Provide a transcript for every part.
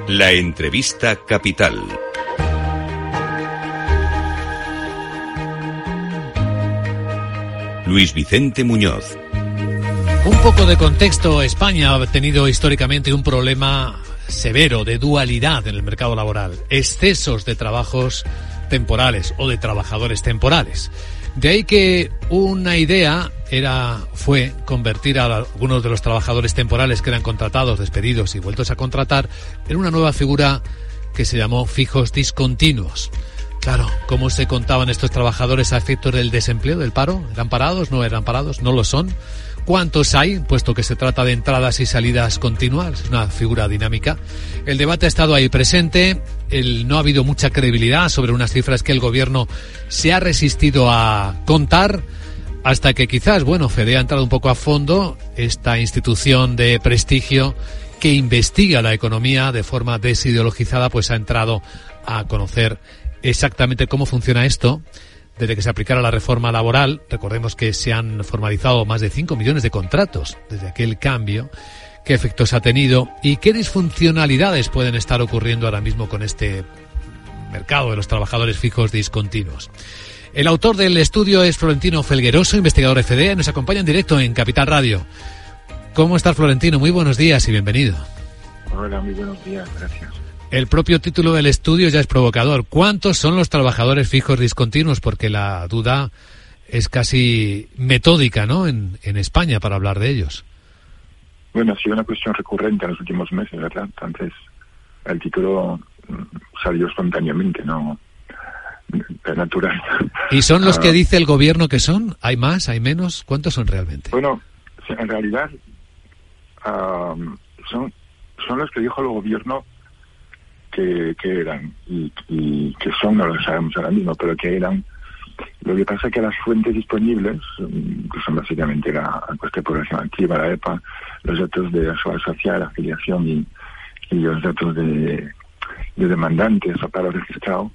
La entrevista capital. Luis Vicente Muñoz. Un poco de contexto. España ha tenido históricamente un problema severo de dualidad en el mercado laboral. Excesos de trabajos temporales o de trabajadores temporales. De ahí que una idea fue convertir a algunos de los trabajadores temporales que eran contratados, despedidos y vueltos a contratar en una nueva figura que se llamó fijos discontinuos. Claro, ¿cómo se contaban estos trabajadores a efectos del desempleo, del paro? ¿Eran parados? ¿No eran parados? ¿No lo son? ¿Cuántos hay? Puesto que se trata de entradas y salidas continuas, es una figura dinámica. El debate ha estado ahí presente, no ha habido mucha credibilidad sobre unas cifras que el gobierno se ha resistido a contar, hasta que quizás, FEDE ha entrado un poco a fondo, esta institución de prestigio que investiga la economía de forma desideologizada, pues ha entrado a conocer exactamente cómo funciona esto. Desde que se aplicara la reforma laboral, recordemos que se han formalizado más de 5 millones de contratos desde aquel cambio. ¿Qué efectos ha tenido y qué disfuncionalidades pueden estar ocurriendo ahora mismo con este mercado de los trabajadores fijos discontinuos? El autor del estudio es Florentino Felgueroso, investigador de FEDEA, y nos acompaña en directo en Capital Radio. ¿Cómo estás, Florentino? Muy buenos días y bienvenido. Hola, muy buenos días, gracias. El propio título del estudio ya es provocador. ¿Cuántos son los trabajadores fijos discontinuos? Porque la duda es casi metódica, ¿no?, en España para hablar de ellos. Bueno, ha sido una cuestión recurrente en los últimos meses, ¿verdad? Entonces, el título salió espontáneamente, no es natural. ¿Y son los que dice el gobierno que son? ¿Hay más? ¿Hay menos? ¿Cuántos son realmente? Bueno, en realidad son los que dijo el gobierno que eran y que son, no lo sabemos ahora mismo, pero que eran. Lo que pasa es que las fuentes disponibles, que son básicamente la encuesta de población activa, la EPA, los datos de la seguridad social, afiliación y los datos de demandantes o paro registrado,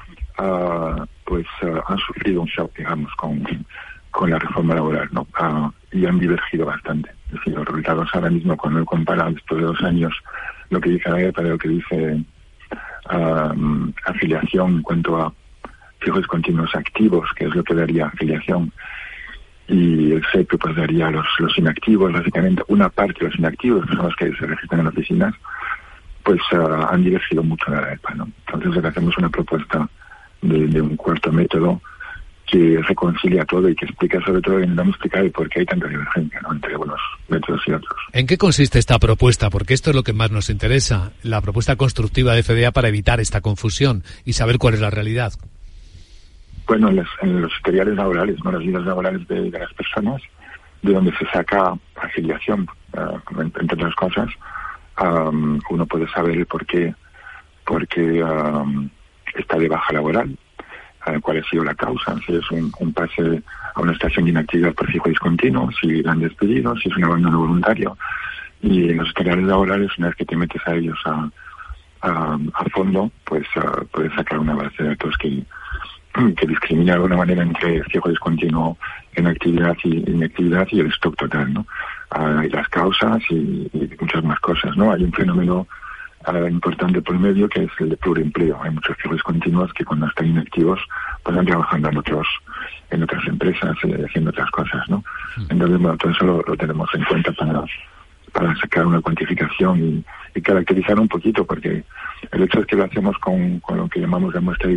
han sufrido un shock, digamos, con la reforma laboral, ¿no? Y han divergido bastante. Es decir, los resultados ahora mismo, cuando comparan después de 2 años lo que dice la EPA de lo que dice afiliación en cuanto a fijos continuos activos, que es lo que daría afiliación, y el CEP pues daría los inactivos, básicamente una parte de los inactivos, que son los que se registran en oficinas, pues han divergido mucho en la EPA, ¿no? Entonces lo que hacemos es una propuesta de un cuarto método que reconcilia todo y que explica sobre todo, intentamos explicar el por qué hay tanta divergencia, ¿no?, entre unos métodos y otros. ¿En qué consiste esta propuesta? Porque esto es lo que más nos interesa, la propuesta constructiva de FEDEA para evitar esta confusión y saber cuál es la realidad. Bueno, en los historiales laborales, ¿no?, las vidas laborales de las personas, de donde se saca afiliación, entre otras cosas, uno puede saber el por qué está de baja laboral, cuál ha sido la causa, si es un pase a una situación de inactividad por fijo discontinuo, si han despedido, si es un abandono voluntario. Y en los historiales laborales, una vez que te metes a ellos a fondo, pues puedes sacar una base de datos que discrimina de alguna manera entre fijo discontinuo en actividad y inactividad y el stock total, ¿no? Y las causas y muchas más cosas, ¿no? Hay un fenómeno importante por medio, que es el de pluriempleo. Hay muchos fijos continuos que cuando están inactivos pues están trabajando en otras empresas, haciendo otras cosas, ¿no? Entonces, todo eso lo tenemos en cuenta para sacar una cuantificación y caracterizar un poquito, porque el hecho es que lo hacemos con lo que llamamos la muestra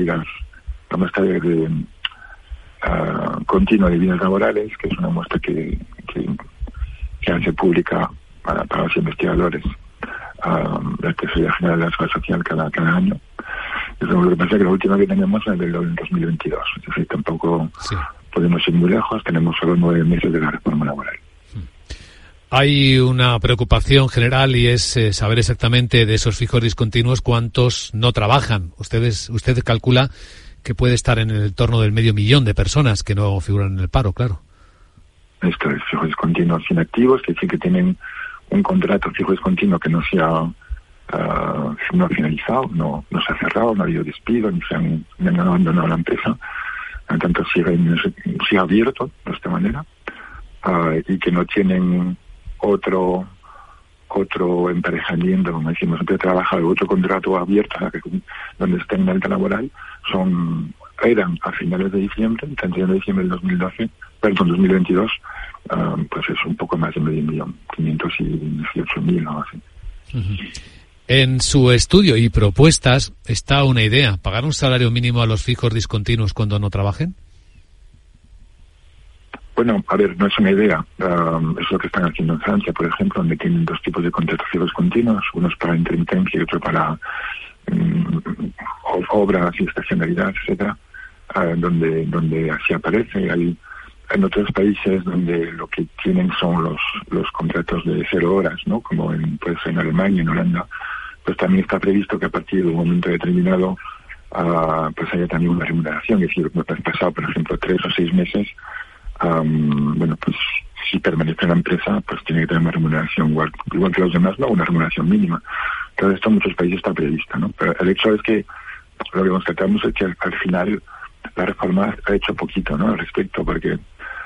continua de bienes laborales, que es una muestra que hace pública para los investigadores la Tesorería General de la Seguridad Social cada año. Lo que pasa es que la última que tenemos es del 2022, es decir, tampoco podemos ir muy lejos, tenemos solo 9 meses de la reforma laboral. Hay una preocupación general y es saber exactamente de esos fijos discontinuos cuántos no trabajan. Usted calcula que puede estar en el entorno del 500.000 de personas que no figuran en el paro, claro. Esto es fijos discontinuos inactivos, que sí que tienen un contrato fijo discontinuo que no ha finalizado, no se ha cerrado, no ha habido despido, ni se han abandonado la empresa, por tanto sigue abierto de esta manera, y que no tienen otro otro emparejamiento, como decimos, siempre trabaja otro contrato abierto, donde está en alta laboral, eran a finales de diciembre, el 31 de diciembre del 2022, pues es un poco más de medio millón, 518.000 o así. Uh-huh. En su estudio y propuestas está una idea, ¿pagar un salario mínimo a los fijos discontinuos cuando no trabajen? Bueno, a ver, no es una idea. Es lo que están haciendo en Francia, por ejemplo, donde tienen dos tipos de contratos fijos continuos, unos para intermitencia y otro para obras y estacionalidad, etcétera, donde así aparece. Hay en otros países donde lo que tienen son los contratos de 0 horas, ¿no? Como en Alemania, en Holanda, pues también está previsto que a partir de un momento determinado pues haya también una remuneración. Es decir, has pasado, por ejemplo, 3 o 6 meses, bueno, pues si permanece en la empresa, pues tiene que tener una remuneración igual que los demás, no una remuneración mínima. Todo esto en muchos países está previsto, ¿no? Pero el hecho es que lo que constatamos es que al final la reforma ha hecho poquito, ¿no? Al respecto, porque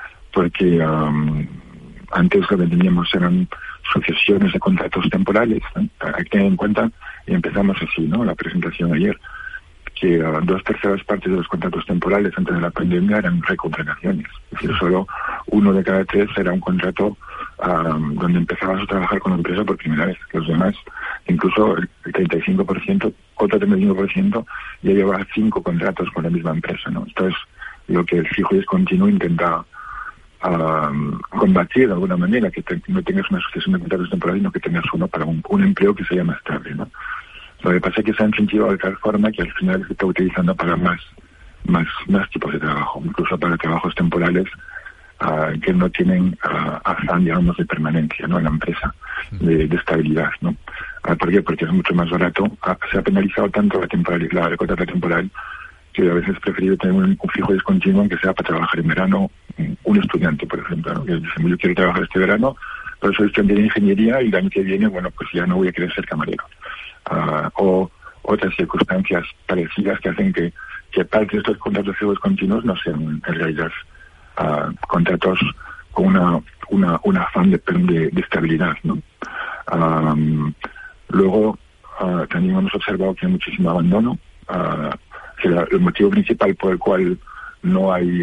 antes lo que teníamos eran sucesiones de contratos temporales, ¿no? Hay que tener en cuenta, y empezamos así, ¿no? La presentación ayer, que 2/3 partes de los contratos temporales antes de la pandemia eran recontrataciones. Es decir, solo 1 de cada 3 era un contrato donde empezabas a trabajar con la empresa por primera vez. Los demás, incluso el 35%, otro 35%, ya lleva 5 contratos con la misma empresa, ¿no? Esto es lo que el fijo discontinuo intenta combatir de alguna manera, que no tengas una sucesión de contratos temporales, sino que tengas uno para un empleo que sea más estable, ¿no? Lo que pasa es que se ha incentivado de tal forma que al final se está utilizando para más tipos de trabajo, incluso para trabajos temporales que no tienen afán, digamos, de permanencia, ¿no? En la empresa, de estabilidad, ¿no? ¿Por qué? Porque es mucho más barato. Se ha penalizado tanto el contrato temporal, que a veces es preferido tener un fijo discontinuo, aunque sea para trabajar en verano. Un estudiante, por ejemplo, ¿no? Que dice, yo quiero trabajar este verano, pero soy estudiante de ingeniería y el año que viene, bueno, pues ya no voy a querer ser camarero. O otras circunstancias parecidas que hacen que parte de estos contratos fijos continuos no sean en realidad contratos con un afán de estabilidad, ¿no? Luego también hemos observado que hay muchísimo abandono, que el motivo principal por el cual no hay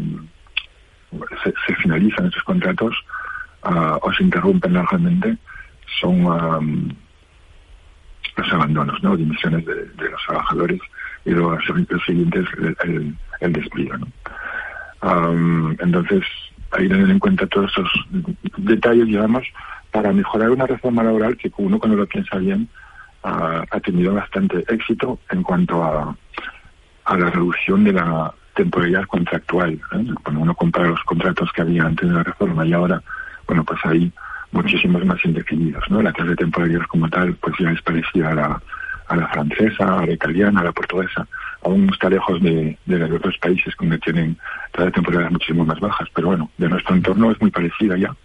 se finalizan estos contratos o se interrumpen largamente son los abandonos, ¿no? Dimisiones de los trabajadores y los siguientes el despido, ¿no? Entonces hay que tener en cuenta todos esos detalles, digamos, para mejorar una reforma laboral que uno, cuando lo piensa bien, ha tenido bastante éxito en cuanto a la reducción de la temporalidad contractual, ¿eh? Cuando uno compara los contratos que había antes de la reforma y ahora, bueno, pues hay muchísimos más indefinidos, ¿no? La tasa de temporalidad como tal, pues ya es parecida a la francesa, a la italiana, a la portuguesa. Aún está lejos de otros países donde tienen tasas de temporalidad muchísimo más bajas, pero bueno, de nuestro entorno es muy parecida ya.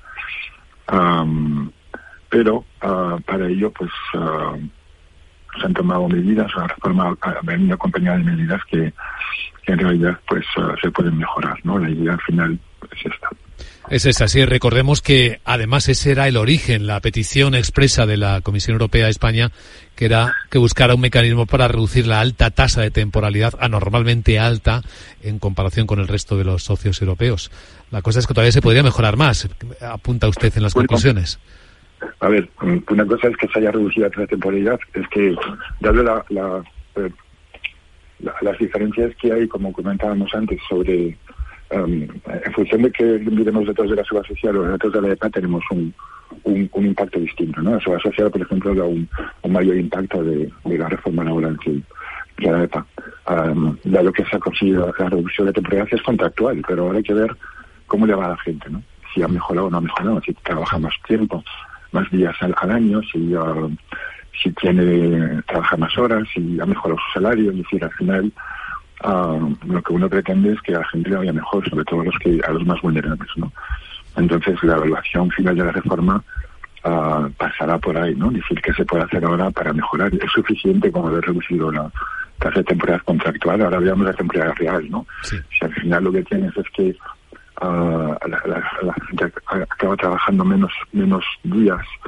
Pero para ello, pues se han tomado medidas, la reforma ha venido acompañada de medidas que en realidad pues se pueden mejorar, ¿no? La idea final es esta. Es esa, sí. Recordemos que además ese era el origen, la petición expresa de la Comisión Europea a España, que era que buscara un mecanismo para reducir la alta tasa de temporalidad, anormalmente alta en comparación con el resto de los socios europeos. La cosa es que todavía se podría mejorar más, apunta usted en las conclusiones. A ver, una cosa es que se haya reducido la temporalidad, es que, dado las diferencias que hay, como comentábamos antes, sobre en función de que miremos datos de la seguridad social o datos de la EPA, tenemos un impacto distinto, ¿no? La seguridad social, por ejemplo, da un mayor impacto de la reforma laboral que la EPA. Dado que se ha conseguido la reducción de temporalidad es contractual, pero ahora hay que ver cómo le va a la gente, ¿no? Si ha mejorado o no ha mejorado, si trabaja más tiempo, más días al año, si trabaja más horas, si ha mejorado su salario. Es decir, al final lo que uno pretende es que a la gente le vaya mejor, sobre todo a los más vulnerables, ¿no? Entonces la evaluación final de la reforma pasará por ahí, ¿no? Es decir, ¿qué se puede hacer ahora para mejorar? ¿Es suficiente como haber reducido la tasa de temporalidad contractual? Ahora veamos la temporalidad real, ¿no? Sí. Si al final lo que tienes es que la gente acaba trabajando menos días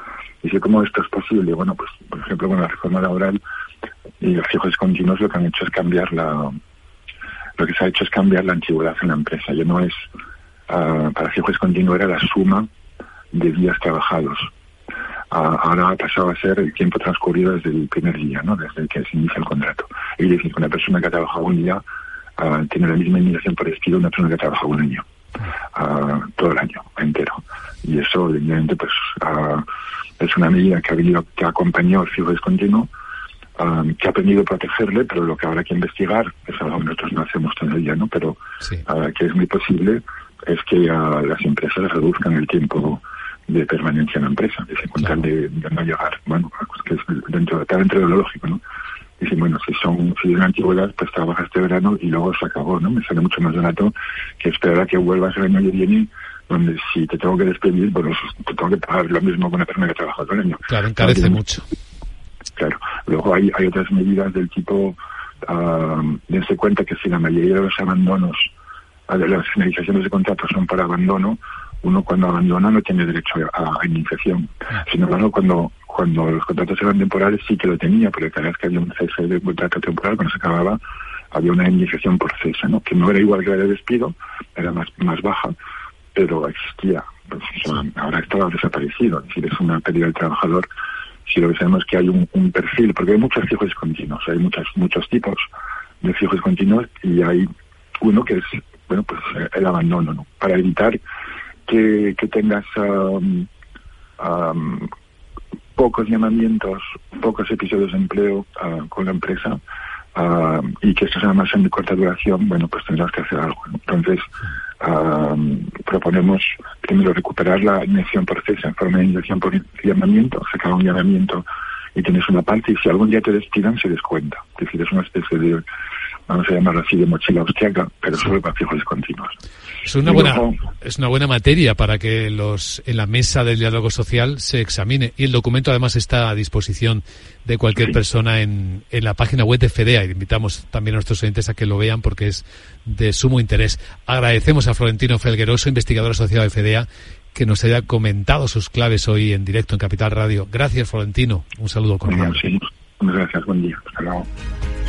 Dice, ¿cómo esto es posible? Bueno, pues, por ejemplo, con la reforma laboral y los fijos continuos lo que han hecho es lo que se ha hecho es cambiar la antigüedad en la empresa. Ya no es, para fijo discontinuo era la suma de días trabajados. Ahora ha pasado a ser el tiempo transcurrido desde el primer día, ¿no? Desde que se inicia el contrato. Es decir, que una persona que ha trabajado un día tiene la misma indemnización por despido de una persona que ha trabajado un año, todo el año entero. Y eso, evidentemente, pues es una medida que acompañó el fijo discontinuo, que ha aprendido a protegerle, pero lo que habrá que investigar es algo que nosotros no hacemos todavía, ¿no? Pero sí, que es muy posible es que las empresas reduzcan el tiempo de permanencia en la empresa, es con tal de no llegar, bueno, que es dentro de lo lógico, ¿no? Dicen, bueno, si es una antigüedad, pues trabaja este verano y luego se acabó, ¿no? Me sale mucho más barato que esperar a que vuelvas el año que viene, donde si te tengo que despedir, bueno, te tengo que pagar lo mismo con una persona que trabaja todo el año. Claro, encarece mucho. Claro. Luego hay otras medidas del tipo, dense cuenta que si la mayoría de los abandonos, de las finalizaciones de contratos son por abandono, uno cuando abandona no tiene derecho a indemnización. Sin embargo, cuando los contratos eran temporales sí que lo tenía, porque cada vez que había un cese de contrato temporal, cuando se acababa, había una indemnización por cese, ¿no? Que no era igual que la de despido, era más baja, pero existía. Pues, ahora estaba desaparecido, es decir, es una pérdida del trabajador. Si lo que sabemos es que hay un perfil, porque hay muchos fijos discontinuos, hay muchos tipos de fijos discontinuos, y hay uno que es, bueno, pues el abandono, ¿no? Para evitar que tengas pocos llamamientos, pocos episodios de empleo con la empresa, y que estos además son de corta duración, bueno, pues tendrás que hacer algo, ¿no? Entonces, proponemos primero recuperar la indemnización por cese en forma de indemnización por llamamiento. Se acaba un llamamiento y tienes una parte, y si algún día te despidan, se descuenta. Es decir, es una especie de, vamos a llamarlo así, de mochila austriaca, pero solo para fijos discontinuos. Es una buena materia para que en la mesa del diálogo social se examine, y el documento además está a disposición de cualquier persona en la página web de FEDEA, y invitamos también a nuestros oyentes a que lo vean porque es de sumo interés. Agradecemos a Florentino Felgueroso, investigador asociado de FEDEA, que nos haya comentado sus claves hoy en directo en Capital Radio. Gracias, Florentino. Un saludo cordial. Sí, muchas gracias. Buen día. Hasta luego.